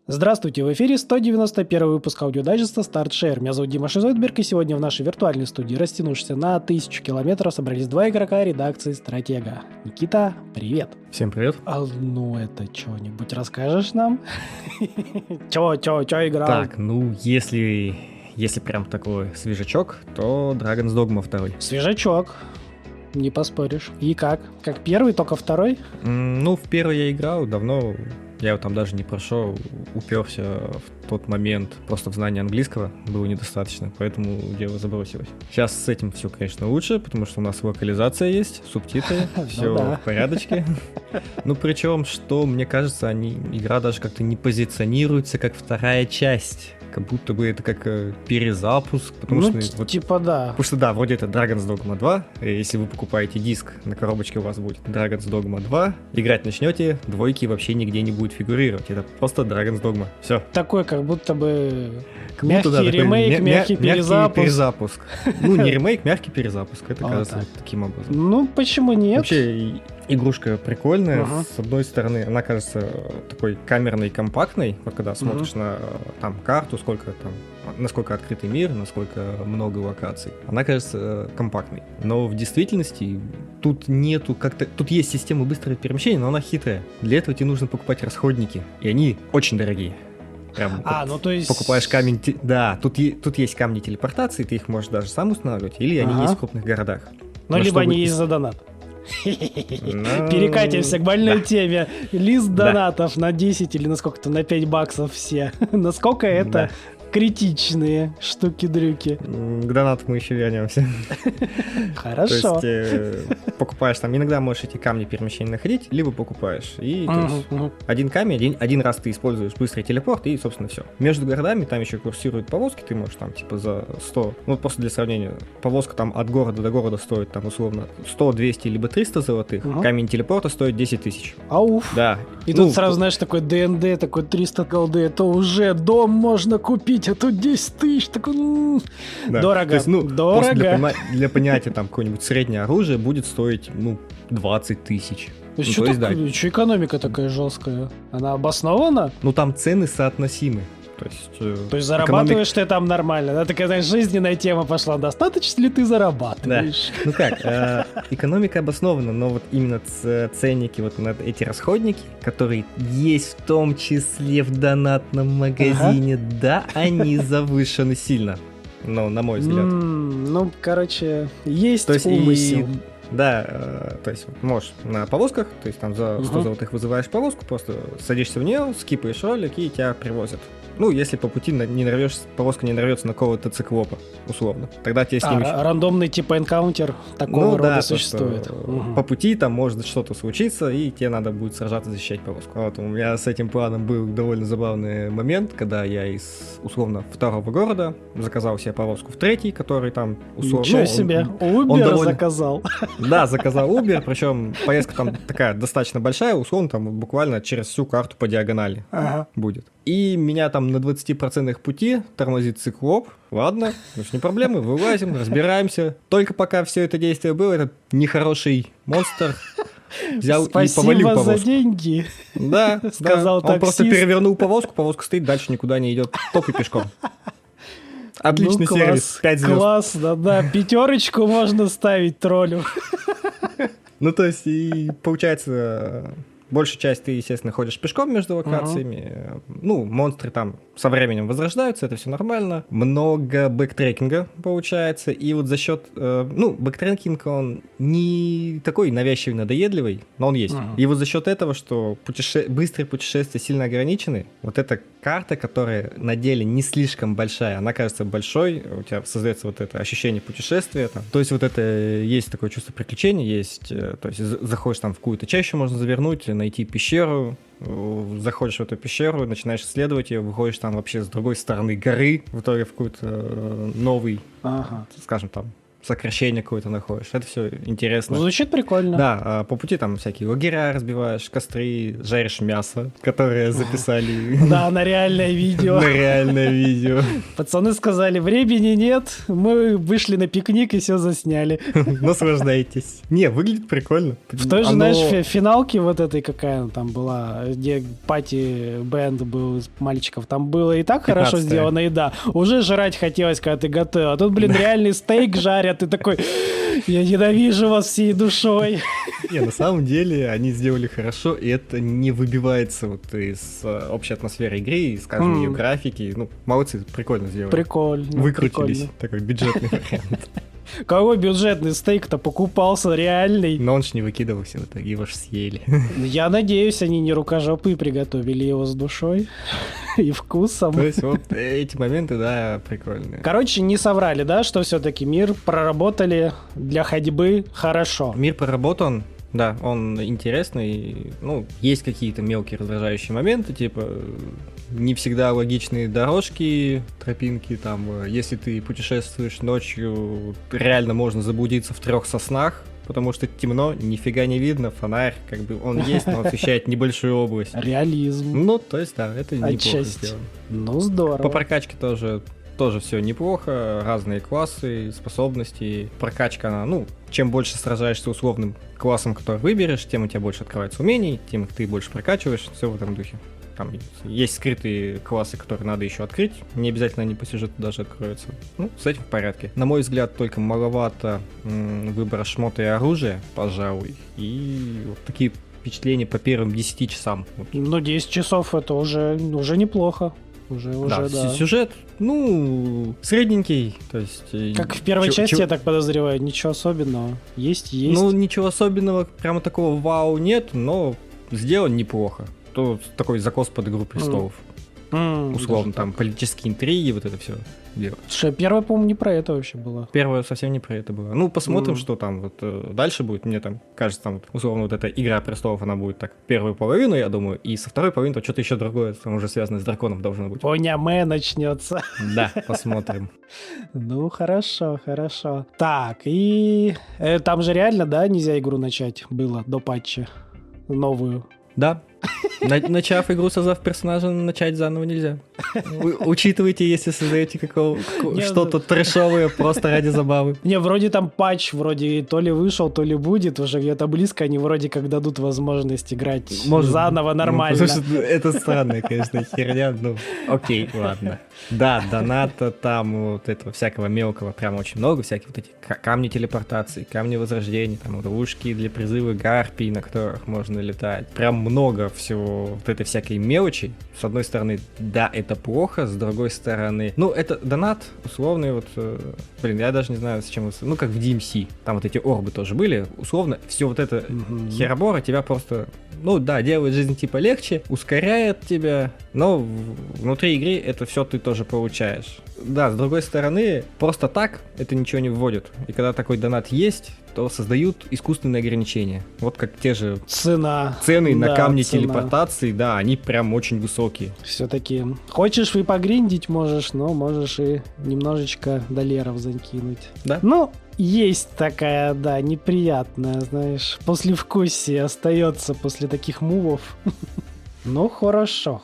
Здравствуйте, в эфире 191 выпуск аудиодайджеста StartShare. Меня зовут Дима Шизойдберг, и сегодня в нашей виртуальной студии, растянувшейся на 1000 километров, собрались два игрока редакции Стратега. Никита, привет. Всем привет. Это что-нибудь расскажешь нам? Чё играл? Так, если прям такой свежачок, то Dragon's Dogma 2. Свежачок. Не поспоришь. И как? Как первый, только второй? В первый я играл давно. Я его там даже не прошел, уперся в тот момент. Просто в знании английского было недостаточно, поэтому дело забросилось. Сейчас с этим все, конечно, лучше, потому что у нас локализация есть, субтитры, все в порядочке. Причем, что мне кажется, игра даже как-то не позиционируется как вторая часть. Как будто бы это как перезапуск. Потому что вроде это Dragon's Dogma 2. И если вы покупаете диск, на коробочке у вас будет Dragon's Dogma 2. Играть начнете, двойки вообще нигде не будет фигурировать. Это просто Dragon's Dogma. Все. Такой, как будто бы мягкий ремейк, мягкий перезапуск. Не ремейк, мягкий перезапуск. Это кажется таким образом. Почему нет? Вообще, игрушка прикольная. С одной стороны, она кажется такой камерной, компактной. Вот когда смотришь на там карту, насколько открытый мир, насколько много локаций. Она кажется компактной. Но в действительности тут нету как-то... Тут есть система быстрого перемещения, но она хитрая. Для этого тебе нужно покупать расходники. И они очень дорогие. То есть... Покупаешь камень... Да, тут есть камни телепортации, ты их можешь даже сам устанавливать, или они есть в крупных городах. Либо они есть за донат. Перекатимся к больной теме. Лист донатов на 10 или на сколько-то, на 5 баксов все. Насколько это критичные штуки-дрюки. К донату мы еще вернемся. Хорошо. То есть покупаешь там, иногда можешь эти камни перемещения находить, либо покупаешь. И один камень, один раз ты используешь быстрый телепорт, и, собственно, все. Между городами там еще курсируют повозки, ты можешь там типа за 100, просто для сравнения, повозка там от города до города стоит там условно 100, 200, либо 300 золотых, камень телепорта стоит 10 тысяч. Ауф. Да. И тут сразу, знаешь, такой ДНД, такой 300 голды, это уже дом можно купить, а тут 10 тысяч, такой, дорого. То есть, дорого. Для понятия, там, какое-нибудь среднее оружие будет стоить, 20 тысяч. Что экономика такая жесткая? Она обоснована? Там цены соотносимы. То есть зарабатываешь ты там нормально, да? Такая, знаешь, жизненная тема пошла. Достаточно ли ты зарабатываешь? Да. Экономика обоснована, но вот именно ценники вот на эти расходники, которые есть в том числе в донатном магазине, да, они завышены сильно. На мой взгляд. Есть умысел. Да, то есть можешь на повозках, то есть там за 100 золотых вызываешь повозку, просто садишься в нее, скипаешь ролик и тебя привозят. Если по пути повозка не нарвется на какого-то циклопа, условно. Тогда тебе с ним... Рандомный типа энкаунтер такого рода существует. По пути там может что-то случиться, и тебе надо будет сражаться, защищать повозку. У меня с этим планом был довольно забавный момент, когда я из, условно, второго города заказал себе повозку в третий, который там, условно... Ничего себе, Uber заказал. Да, заказал Uber, причем поездка там такая достаточно большая, условно, там буквально через всю карту по диагонали будет. И меня там на 20% пути тормозит циклоп. Ладно, не проблемы, вылазим, разбираемся. Только пока все это действие было, этот нехороший монстр взял и повалил повозку. Спасибо за деньги. Да, сказал таксист. Он просто перевернул повозка стоит, дальше никуда не идет, только пешком. Отличный сервис, 5 звезд. Классно, да, 5 можно ставить троллю. То есть, и получается... Большую часть ты, естественно, ходишь пешком между локациями. Монстры там со временем возрождаются, это все нормально. Много бэктрекинга получается. И вот за счет... бэктрекинг, он не такой навязчивый, надоедливый, но он есть. И вот за счет этого, что быстрые путешествия сильно ограничены, вот эта карта, которая на деле не слишком большая, она кажется большой, у тебя создается вот это ощущение путешествия. Там. То есть вот это есть такое чувство приключений, есть... То есть заходишь там в какую-то чащу, можно завернуть, найти пещеру, заходишь в эту пещеру, начинаешь исследовать ее, выходишь там вообще с другой стороны горы, в итоге в какой-то новый, скажем там, сокращение какое-то находишь. Это все интересно. Звучит прикольно. Да, по пути там всякие лагеря разбиваешь, костры, жаришь мясо, которое записали. Да, на реальное видео. На реальное видео. Пацаны сказали, времени нет, мы вышли на пикник и все засняли. Наслаждайтесь. Не, выглядит прикольно. В той же, знаешь, финалке вот этой, какая она там была, где пати-бенд был из мальчиков, там было и так хорошо сделано, и да, уже жрать хотелось, когда ты готовил. А тут, блин, реальный стейк жарят, ты такой, я ненавижу вас всей душой. Не, на самом деле они сделали хорошо, и это не выбивается вот из общей атмосферы игры, из, скажем, ее графики. Ну, молодцы, прикольно сделали. Прикольно. Выкрутились. Прикольно. Такой бюджетный вариант. Какой бюджетный стейк-то покупался реальный? Но он ж не выкидывался в итоге, его ж съели. Я надеюсь, они не рукожопые приготовили его с душой и вкусом. То есть вот эти моменты, да, прикольные. Короче, не соврали, да, что все-таки мир проработали для ходьбы хорошо. Мир проработан, да, он интересный. Ну, есть какие-то мелкие раздражающие моменты, типа не всегда логичные дорожки, тропинки, там, если ты путешествуешь ночью, реально можно заблудиться в 3 соснах, потому что темно, нифига не видно, фонарь, как бы он есть, но освещает небольшую область. Реализм. Ну, то есть, да, это неплохо сделано. Ну, здорово. По прокачке тоже все неплохо, разные классы, способности, прокачка, она, ну, чем больше сражаешься условным классом, который выберешь, тем у тебя больше открывается умений, тем их ты больше прокачиваешь, все в этом духе. Там есть скрытые классы, которые надо еще открыть. Не обязательно они по сюжету даже откроются. Ну, с этим в порядке. На мой взгляд, только маловато выбора шмота и оружия, пожалуй. И вот такие впечатления по первым 10 часам. Ну, 10 часов это уже неплохо. Уже, да. Сюжет, ну, средненький. То есть, как в первой части, я так подозреваю, ничего особенного. Есть. Ну, ничего особенного, прямо такого вау нет, но сделан неплохо. Такой закос под «Игру престолов». Условно, там политические интриги, вот это все дело. Слушай, первая, по-моему, не про это вообще было. Первая совсем не про это было. Ну, посмотрим, что там вот дальше будет. Мне там кажется, там, условно, вот эта «Игра престолов», она будет так первую половину, я думаю, и со второй половины что-то еще другое, там уже связанное с драконом должно быть. Поняме начнется. Да, посмотрим. Ну, хорошо. Так, и там же реально, да, нельзя игру начать было до патча новую? Да. Начав игру, создав персонажа, начать заново нельзя. Учитывайте, если создаете что-то трэшовое просто ради забавы. Не, вроде там патч, вроде то ли вышел, то ли будет, уже где-то близко, они вроде как дадут возможность играть заново нормально. Это странная, конечно, херня, ну, окей, ладно. Да, доната там вот этого всякого мелкого прям очень много, всякие вот эти камни телепортации, камни возрождения, там ловушки для призыва гарпий, на которых можно летать. Прям много всего вот этой всякой мелочи. С одной стороны, да, это плохо, с другой стороны, ну, это донат условный, вот, блин, я даже не знаю, с чем, ну, как в DMC, там вот эти орбы тоже были, условно, все вот это херобора тебя просто, ну, да, делает жизнь типа легче, ускоряет тебя, но внутри игры это все ты тоже получаешь. Да, с другой стороны, просто так это ничего не вводит, и когда такой донат есть, то создают искусственные ограничения. Вот как те же цены на камни телепортации, да, они прям очень высокие. Все-таки хочешь и погриндить можешь, но можешь и немножечко долларов закинуть. Да. Ну, есть такая, да, неприятная, знаешь, послевкусие остается после таких мувов. Ну, хорошо.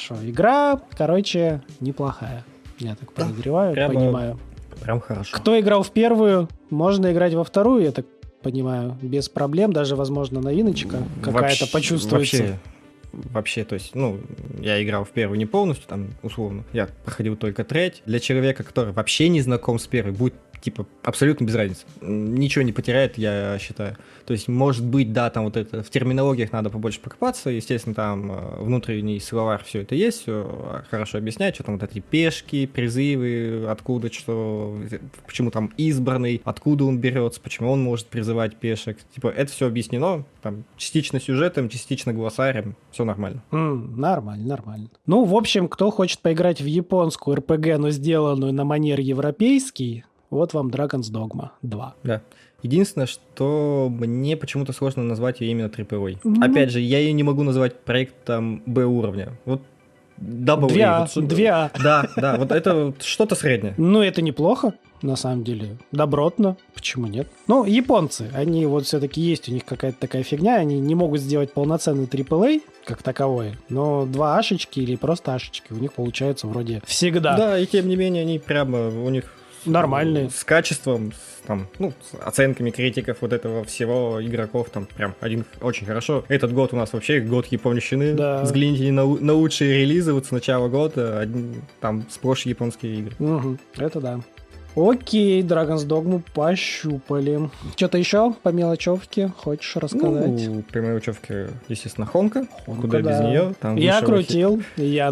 Игра, короче, неплохая. Я так подозреваю, понимаю. Прям хорошо. Кто играл в первую, можно играть во вторую, я так понимаю, без проблем, даже, возможно, новиночка какая-то почувствуется. Вообще, то есть, ну, я играл в первую не полностью, там, условно, я проходил только треть. Для человека, который вообще не знаком с первой, будет, типа, абсолютно без разницы. Ничего не потеряет, я считаю. То есть, может быть, да, там вот это, в терминологиях надо побольше покопаться, естественно, там внутренний словарь, все это есть, все хорошо объясняет, что там вот эти пешки, призывы, откуда, что, почему там избранный, откуда он берется, почему он может призывать пешек. Типа, это все объяснено, там, частично сюжетом, частично глоссарием, все нормально. Нормально. Ну, в общем, кто хочет поиграть в японскую РПГ, но сделанную на манер европейский, вот вам Dragon's Dogma 2. Да. Единственное, что мне почему-то сложно назвать ее именно AAA. Опять же, я ее не могу назвать проектом Б уровня. Вот Double 2А, A. Вот, 2А. Да, вот это что-то среднее. Ну, это неплохо, на самом деле. Добротно. Почему нет? Ну, японцы, они вот все-таки есть у них какая-то такая фигня, они не могут сделать полноценный AAA, как таковой, но 2Ашечки или просто Ашечки у них получается вроде всегда. Да, и тем не менее они прямо у них нормальные. С качеством, с оценками критиков вот этого всего игроков, там прям один очень хорошо. Этот год у нас вообще год японщины. Да. Взгляните на лучшие релизы вот с начала года, там сплошь японские игры. Угу, это да. Окей, Dragon's Dogma пощупали. Что-то еще по мелочевке хочешь рассказать? Ну, по мелочевке, естественно, Хонка. Куда без нее? Там я накрутил. Я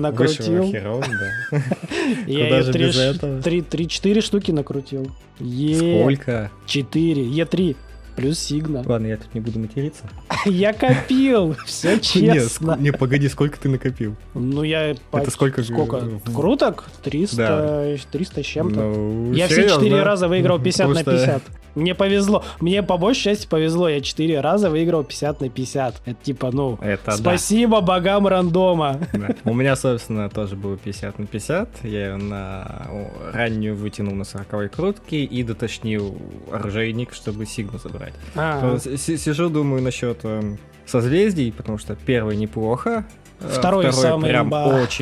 3-4 штуки накрутил. Сколько? 4. Е3. Плюс Сигна. Ладно, я тут не буду материться. Я копил, все честно. Не, погоди, сколько ты накопил? Ну, я... Это сколько? Круток? 300 с чем-то. Я все 4 раза выиграл 50 на 50. Мне повезло. Мне по большей части повезло. Я 4 раза выиграл 50 на 50. Это типа, спасибо богам рандома. Да. У меня, собственно, тоже было 50 на 50. Я ее на раннюю вытянул на 40-й крутке и дотошнил оружейник, чтобы Сигну забрать. Сижу, думаю насчет созвездий, потому что первый неплохо. Второй самый прям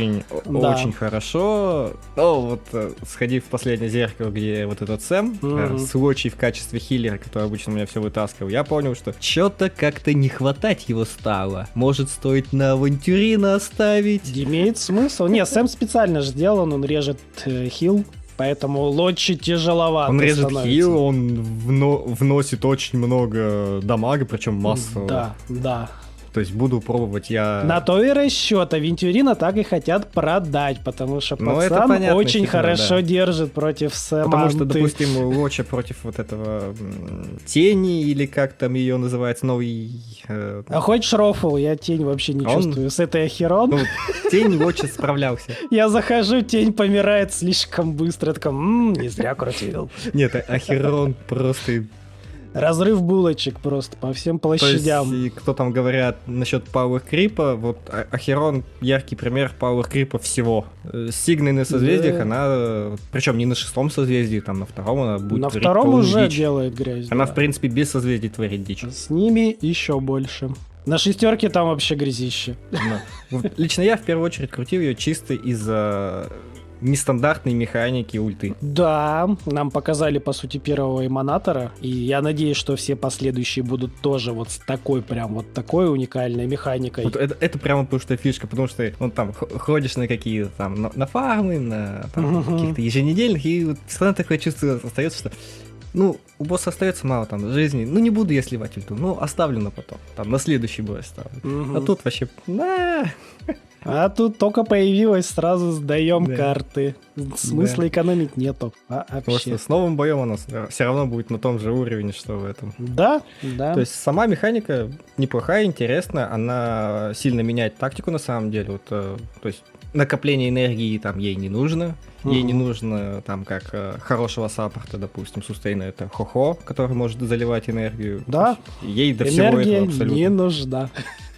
очень хорошо. Сходи в последнее зеркало, где вот этот Сэм, Свочи в качестве хиллера, который обычно у меня все вытаскивал, я понял, что что-то как-то не хватать его стало. Может, стоит на авантюрина оставить? Имеет смысл. Не, Сэм специально же сделан, он режет хилл. Поэтому лучше тяжеловато. Он режет хил, он вносит очень много дамага, причем массу. Да. То есть буду пробовать я... На то и расчет. Авентюрина так и хотят продать, потому что пацан очень хорошо держит против Саманты. Потому что, допустим, Лоча против вот этого тени, или как там ее называется, новый... А хочешь рофл? Я тень вообще не чувствую. С этой Ахерон... Тень Лоча справлялся. Я захожу, тень помирает слишком быстро. Я такой, не зря крутил. Нет, Ахерон просто... Разрыв булочек просто по всем площадям. То есть, кто там говорят насчет Power Creep'а, вот Ахерон яркий пример Power Creep'а всего. С Сигной на созвездиях она, причем не на 6-м созвездии, там на 2-м она будет на 2-м уже дичь. Делает грязь. Она, в принципе, без созвездий творит дичь. С ними еще больше. На 6-ке там вообще грязище. Лично я в первую очередь крутил ее чисто из-за нестандартной механики ульты. Да, нам показали, по сути, первого эманатора, и я надеюсь, что все последующие будут тоже вот с такой прям вот такой уникальной механикой. Вот это прямо потому что фишка, потому что там ходишь на какие-то там на фармы, на каких-то еженедельных, и вот всегда такое чувство остается, что у босса остается мало там жизни. Не буду я сливать ульту. Оставлю на потом. Там на следующий бой оставлю. А тут вообще... А тут только появилось, сразу сдаем карты. Смысла экономить нету. Потому что с новым боем она все равно будет на том же уровне, что в этом. Да. То есть сама механика неплохая, интересная. Она сильно меняет тактику на самом деле. То есть накопление энергии там ей не нужно. Ей не нужно там как хорошего саппорта, допустим, сустейна это Хо-Хо, который может заливать энергию. Да. Ей до всего этого абсолютно не нужна.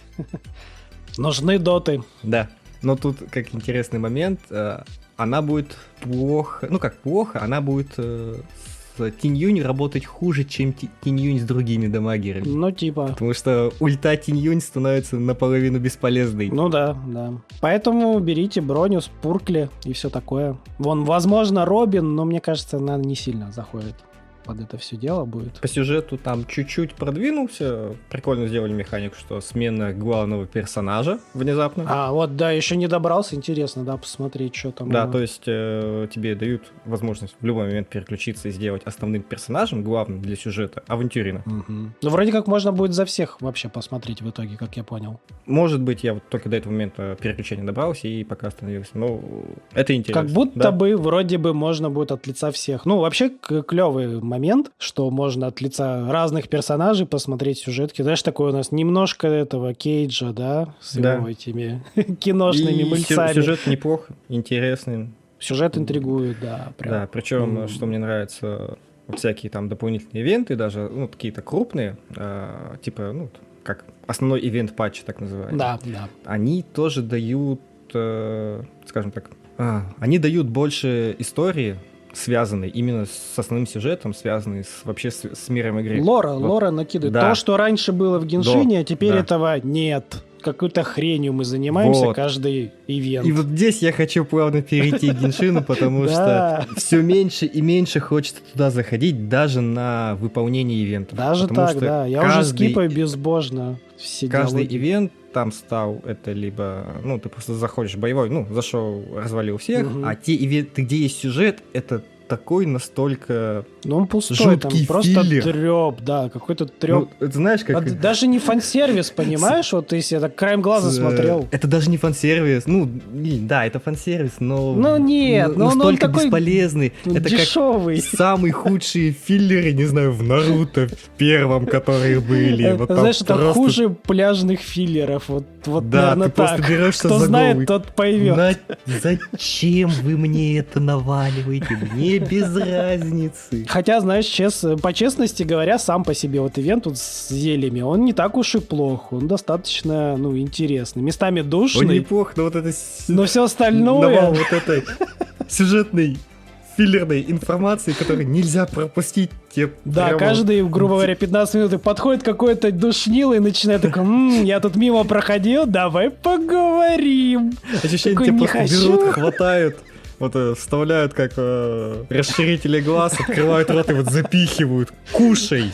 Нужны доты. Да. Но тут как интересный момент, она будет плохо, она будет с Тинь-Юнь работать хуже, чем Тинь-Юнь с другими дамагерами. Типа. Потому что ульта Тинь-Юнь становится наполовину бесполезной. Да. Поэтому берите броню, спуркли и все такое. Возможно, Робин, но мне кажется, она не сильно заходит под это все дело будет. По сюжету там чуть-чуть продвинулся. Прикольно сделали механику, что смена главного персонажа внезапно. Еще не добрался. Интересно, посмотреть, что там. Да, то есть тебе дают возможность в любой момент переключиться и сделать основным персонажем, главным для сюжета, авантюрина. Вроде как можно будет за всех вообще посмотреть в итоге, как я понял. Может быть, я вот только до этого момента переключения добрался и пока остановился. Это интересно. Как будто бы вроде бы можно будет от лица всех. Вообще клевый момент, что можно от лица разных персонажей посмотреть сюжетки. Знаешь, такое у нас немножко этого Кейджа, да, с его этими киношными мыльцами. Сюжет неплох, интересный. Сюжет интригует, да. Прям. Да, причем, что мне нравится, всякие там дополнительные ивенты, даже какие-то крупные, типа, как основной ивент патча, так называемый. Да. Они тоже дают скажем так, они дают больше истории, связанные именно с основным сюжетом, связанные вообще с миром игры. Лора накидывает. Да. То, что раньше было в Геншине, а теперь этого нет. Какой-то хренью мы занимаемся каждый ивент. И вот здесь я хочу плавно перейти к Геншину, потому что все меньше и меньше хочется туда заходить, даже на выполнение ивентов. Даже так, да. Я уже скипаю безбожно все каждый ивент там стал, это либо, ты просто заходишь боевой, зашел, развалил всех, а те ивенты, где есть сюжет, это такой настолько он пустой, жуткий там просто филлер. Трёп, да, какой-то трёп. Это знаешь, как... Даже не фан-сервис, понимаешь? Вот ты себе так краем глаза смотрел. Это даже не фан-сервис. Да, это фан-сервис, но... Нет, настолько он такой бесполезный. Это дешевый. Как самые худшие филлеры, не знаю, в Наруто в первом, которые были. Знаешь, это хуже пляжных филлеров. Вот да, наверное, ты просто берешься Кто за знает, голову. тот поймет. Зачем вы мне это наваливаете? Мне без разницы. Хотя, знаешь, по честности говоря, сам по себе вот ивент тут с зельями, он не так уж и плох. Он достаточно, интересный. Местами душный. Он неплох, но вот это... Но все остальное... Навал вот этой сюжетной филлерной информации, которую нельзя пропустить. Да, прямо... каждый, грубо говоря, 15 минут подходит какой-то душнилый и начинает такой, я тут мимо проходил, давай поговорим. Ощущение, тебя просто берут, хватают, вставляют как расширители глаз, открывают рот и запихивают. Кушай!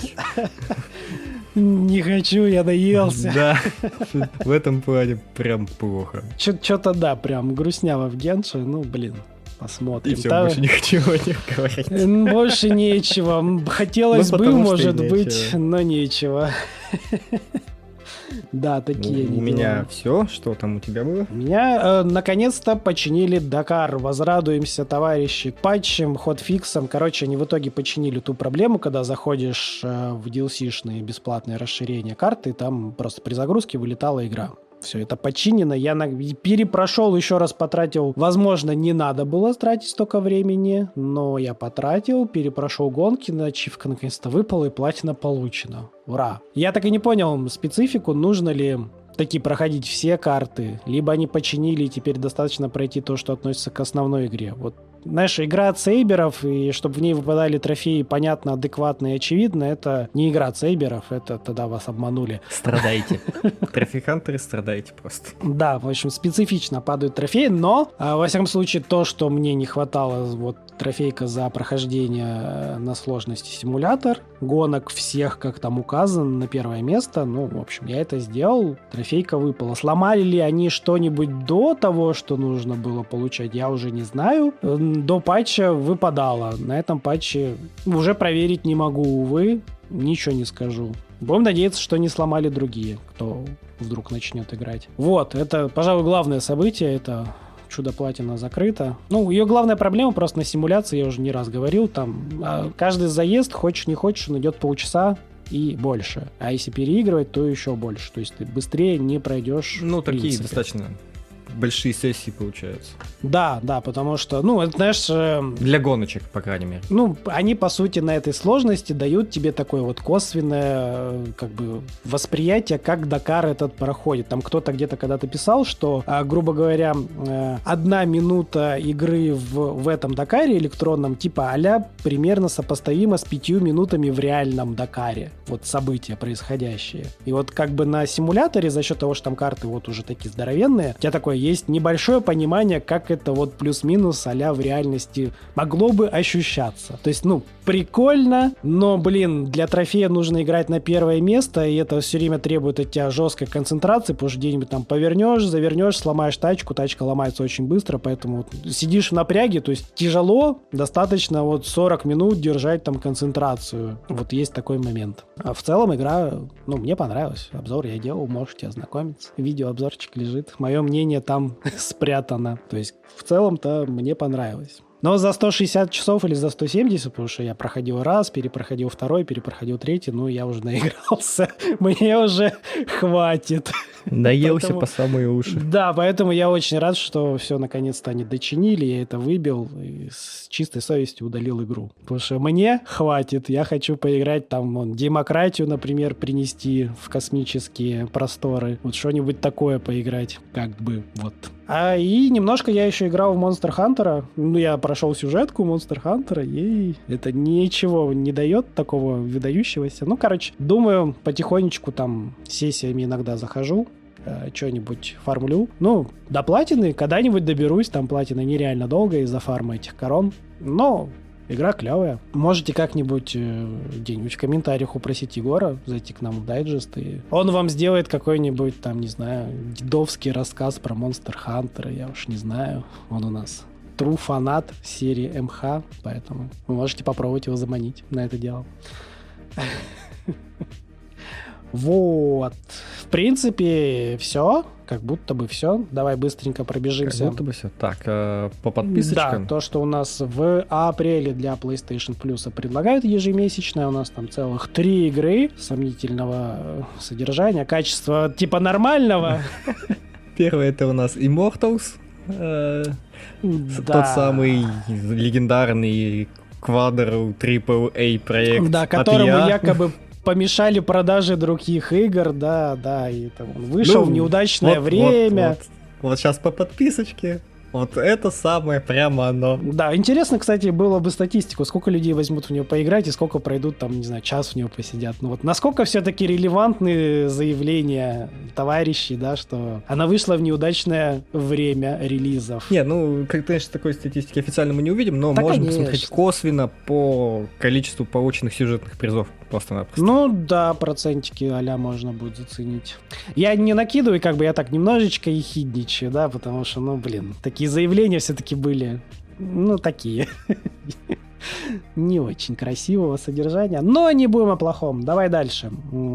Не хочу, я наелся. Да, в этом плане прям плохо. Что-то, да, прям грустняво в Генше, посмотрим. И все, больше не хочу о них говорить. Больше нечего. Хотелось бы, может быть, но нечего. Да, такие У меня все. Что там у тебя было? У меня наконец-то починили Дакар. Возрадуемся, товарищи, патчем, хотфиксом. Короче, они в итоге починили ту проблему, когда заходишь в DLC-шные бесплатные расширения карты, там просто при загрузке вылетала игра. Все это починено, я перепрошел, еще раз потратил. Возможно, не надо было тратить столько времени, но я потратил, перепрошел гонки, ачивка наконец-то выпала и платина получена. Ура! Я так и не понял специфику, нужно ли таки проходить все карты, либо они починили и теперь достаточно пройти то, что относится к основной игре. Вот, знаешь, игра от сейберов, и чтобы в ней выпадали трофеи понятно, адекватно и очевидно, это не игра от сейберов, это тогда вас обманули. Страдаете. Трофей-хантеры страдаете просто. Да, в общем, специфично падают трофеи, но, во всяком случае, то, что мне не хватало, трофейка за прохождение на сложности симулятор, гонок всех, как там указано, на первое место, в общем, я это сделал, трофейка выпала. Сломали ли они что-нибудь до того, что нужно было получать, я уже не знаю. До патча выпадало. На этом патче уже проверить не могу, увы, ничего не скажу. Будем надеяться, что не сломали другие, кто вдруг начнет играть. Это, пожалуй, главное событие, это... Чудо-платина закрыта. Ее главная проблема просто на симуляции, я уже не раз говорил, там каждый заезд, хочешь не хочешь, он идет полчаса и больше. А если переигрывать, то еще больше. То есть ты быстрее не пройдешь. Такие достаточно большие сессии получаются. Да, потому что, это, знаешь... Для гоночек, по крайней мере. Они, по сути, на этой сложности дают тебе такое косвенное, восприятие, как Дакар этот проходит. Там кто-то где-то когда-то писал, что, грубо говоря, 1 минута игры в этом Дакаре электронном, а-ля примерно сопоставимо с 5 минутами в реальном Дакаре. События происходящие. И на симуляторе, за счет того, что там карты уже такие здоровенные, у тебя такое есть небольшое понимание, как это плюс-минус а-ля в реальности могло бы ощущаться. То есть, прикольно, но, для трофея нужно играть на первое место, и это все время требует от тебя жесткой концентрации, потому что где-нибудь там повернешь, завернешь, сломаешь тачку, тачка ломается очень быстро, поэтому сидишь в напряге, то есть тяжело, достаточно 40 минут держать там концентрацию. Есть такой момент. А в целом игра, мне понравилась. Обзор я делал, можете ознакомиться. Видеообзорчик лежит. Мое мнение там спрятано. То есть в целом-то мне понравилось. Но за 160 часов или за 170, потому что я проходил раз, перепроходил второй, перепроходил третий, ну, я уже наигрался. Мне уже хватит. Наелся по самые уши. Да, поэтому я очень рад, что все наконец-то они дочинили, я это выбил и с чистой совестью удалил игру. Потому что мне хватит, я хочу поиграть там, демократию, например, принести в космические просторы. Вот что-нибудь такое поиграть, как бы, вот. И немножко я еще играл в Monster Hunter. Ну, я прошел сюжетку Monster Hunter, и это ничего не дает такого выдающегося. Ну, короче, думаю, потихонечку там сессиями иногда захожу, что-нибудь фармлю. Ну, до платины когда-нибудь доберусь. Там платина нереально долго из-за фарма этих корон. Но игра клевая. Можете как-нибудь где-нибудь в комментариях упросить Егора зайти к нам в дайджест, и он вам сделает какой-нибудь там, не знаю, дедовский рассказ про Monster Hunter. Я уж не знаю. Он у нас true фанат серии МХ, поэтому вы можете попробовать его заманить на это дело. Вот. В принципе, все. Как будто бы все. Давай быстренько пробежимся. Как будто бы все. Так, по подписочкам. Да, то, что у нас в апреле для PlayStation Plus предлагают ежемесячное. У нас там целых 3 игры сомнительного содержания. Качества типа нормального. Первый это у нас Immortals. Тот самый легендарный Quadro AAA проект. Да, которому якобы помешали продажи других игр, да, и там он вышел в неудачное время. Вот сейчас по подписочке. Вот это самое прямо оно. Да, интересно, кстати, было бы статистику, сколько людей возьмут в нее поиграть и сколько пройдут там, не знаю, час в нее посидят. Ну вот насколько все-таки релевантны заявления товарищей, да, что она вышла в неудачное время релизов. Не, ну, конечно, такой статистики официально мы не увидим, но да, можем конечно посмотреть косвенно по количеству полученных сюжетных призов просто-напросто. Ну да, процентики а-ля можно будет заценить. Я не накидываю, как бы я так немножечко ехидничаю, да, потому что, ну, блин, такие заявления все-таки были, ну, такие. Не очень красивого содержания, но не будем о плохом. Давай дальше.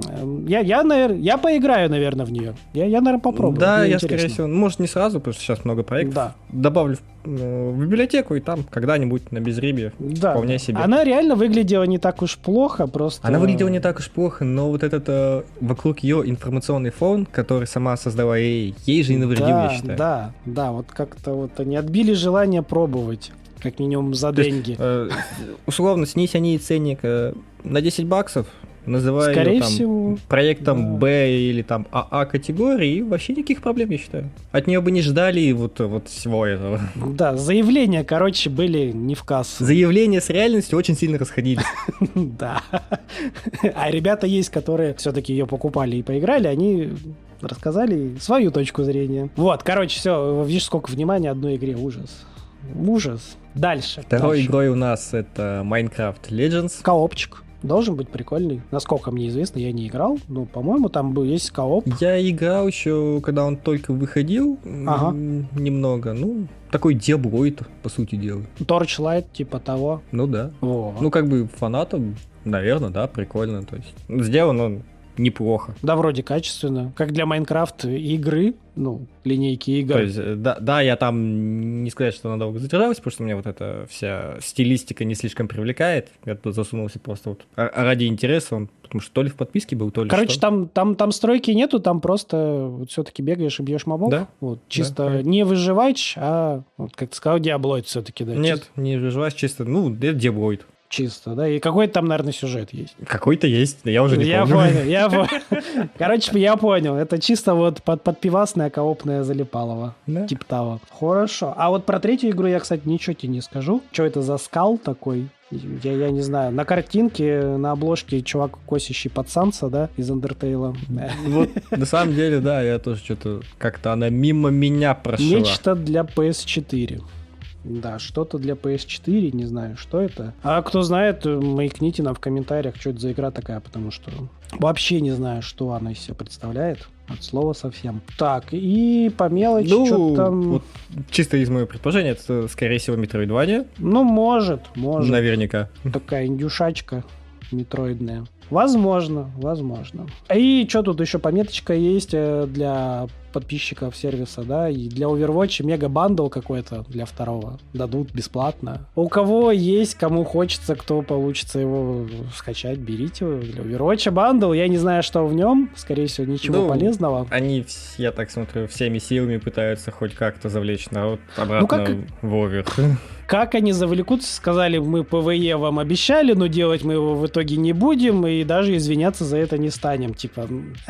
Я поиграю, наверное, в нее. Я наверное, попробую. Да, я, скорее всего, может, не сразу, потому что сейчас много проектов. Да. Добавлю в библиотеку, и там когда-нибудь на безрибье вполне себе. Она реально выглядела не так уж плохо, просто... Она выглядела не так уж плохо, но вот этот вокруг ее информационный фон, который сама создала ей же и навредил, я считаю. Да, вот как-то вот они отбили желание пробовать. Как минимум за деньги. Условно, снизь они ценник на $10, называя скорее ее там всего, проектом Б или там АА категории, и вообще никаких проблем, я считаю. От нее бы не ждали вот всего этого. Да, заявления, короче, были не в кассу. Заявления с реальностью очень сильно расходились. Да. А ребята есть, которые все-таки ее покупали и поиграли, они рассказали свою точку зрения. Вот, короче, все, видишь, сколько внимания одной игре, ужас. Ужас. Дальше. Второй игрой у нас это Minecraft Legends. Коопчик. Должен быть прикольный. Насколько мне известно, я не играл. Но, по-моему, там есть кооп. Я играл еще, когда он только выходил. Немного. Ну, такой диаблоид, по сути дела. Torchlight, типа того. Ну да. О. Ну, как бы фанатам, наверное, да, прикольно. То есть сделан он неплохо. Да, вроде качественно. Как для Майнкрафт игры, ну, линейки игр. То есть, да, я там не сказать, что надолго задержался, потому что меня вот эта вся стилистика не слишком привлекает. Я тут засунулся просто вот ради интереса, потому что то ли в подписке был, то ли короче, что. там стройки нету, там просто вот все-таки бегаешь и бьешь мобов. Да? Вот, чисто да, не выживач, а, вот, как ты сказал, диаблоид все-таки. Да, нет, не выживач, чисто, ну, это диаблоид. Чисто, да, и какой-то там, наверное, сюжет есть. Какой-то есть, я уже не помню. Я понял. Короче, я понял. Это чисто вот под пивасное коопное залипалово. Да. Типа того. Хорошо. А вот про третью игру я, кстати, ничего тебе не скажу. Что это за скал такой? Я не знаю. На картинке, на обложке чувак, косящий пацанца, да, из Undertale. Вот, на самом деле, да, я тоже что-то как-то она мимо меня прошла. Нечто для PS4. Да, что-то для PS4, не знаю, что это. А кто знает, маякните нам в комментариях, что это за игра такая, потому что вообще не знаю, что она из себя представляет. От слова совсем. Так, и по мелочи, что там... Вот, чисто из моего предположения, это, скорее всего, Metroidvania. Ну, может. Наверняка. Такая индюшачка метроидная. Возможно. И что тут еще пометочка есть для подписчиков сервиса, да, и для Overwatch мега-бандл какой-то для второго дадут бесплатно. У кого есть, кому хочется, кто получится его скачать, берите его. Для Overwatch бандл, я не знаю, что в нем, скорее всего, ничего полезного. Они, я так смотрю, всеми силами пытаются хоть как-то завлечь народ обратно в Овер. Как они завлекутся, сказали, мы ПВЕ вам обещали, но делать мы его в итоге не будем, и даже извиняться за это не станем. Типа,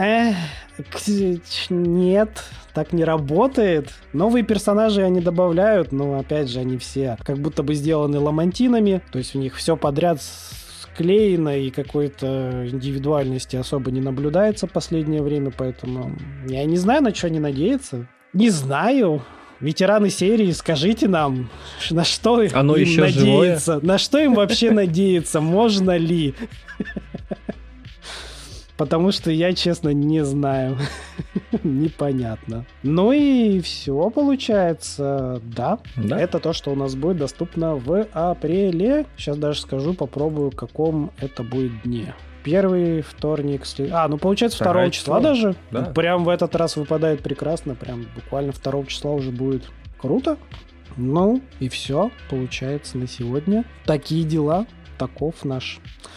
нет, так не работает. Новые персонажи они добавляют, но опять же они все как будто бы сделаны ламантинами, то есть у них все подряд склеено, и какой-то индивидуальности особо не наблюдается в последнее время, поэтому я не знаю, на что они надеются. Не знаю. Ветераны серии, скажите нам, на что им надеяться? На что им вообще надеяться? Можно ли? Потому что я, честно, не знаю. Непонятно. Ну и все получается. Да, это то, что у нас будет доступно в апреле. Сейчас даже скажу, попробую, в каком это будет дне. Первый вторник... получается, 2 числа даже. Да. Прям в этот раз выпадает прекрасно. Прям буквально 2 числа уже будет круто. Ну, и все, получается, на сегодня. Такие дела. Таков наш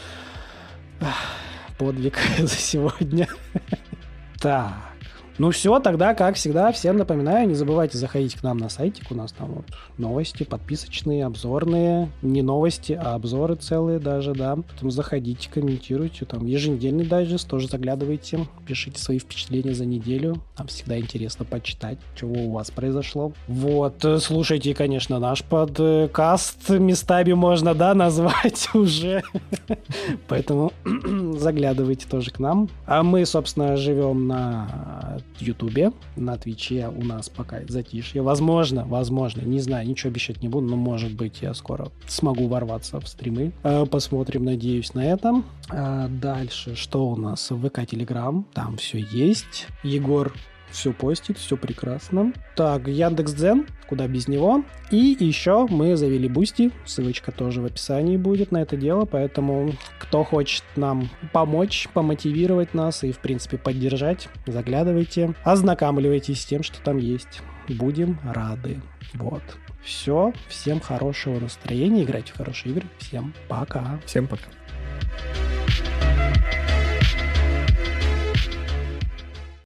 подвиг за сегодня. Так. Ну все, тогда, как всегда, всем напоминаю, не забывайте заходить к нам на сайтик, у нас там вот новости подписочные, обзорные, не новости, а обзоры целые даже, да. Потом заходите, комментируйте, там еженедельный дайджест, тоже заглядывайте, пишите свои впечатления за неделю, нам всегда интересно почитать, чего у вас произошло. Вот, слушайте, конечно, наш подкаст местами можно, да, назвать уже, поэтому заглядывайте тоже к нам. А мы, собственно, живем на Ютубе, на Твиче у нас пока затишье. Возможно, не знаю, ничего обещать не буду, но может быть я скоро смогу ворваться в стримы. Посмотрим, надеюсь на это. Дальше, что у нас? ВК, Телеграм, там все есть. Егор все постит, все прекрасно. Так, Яндекс.Дзен, куда без него. И еще мы завели Бусти, ссылочка тоже в описании будет на это дело, поэтому кто хочет нам помочь, помотивировать нас и, в принципе, поддержать, заглядывайте, ознакомливайтесь с тем, что там есть. Будем рады. Вот. Все, всем хорошего настроения, играйте в хорошие игры. Всем пока. Всем пока.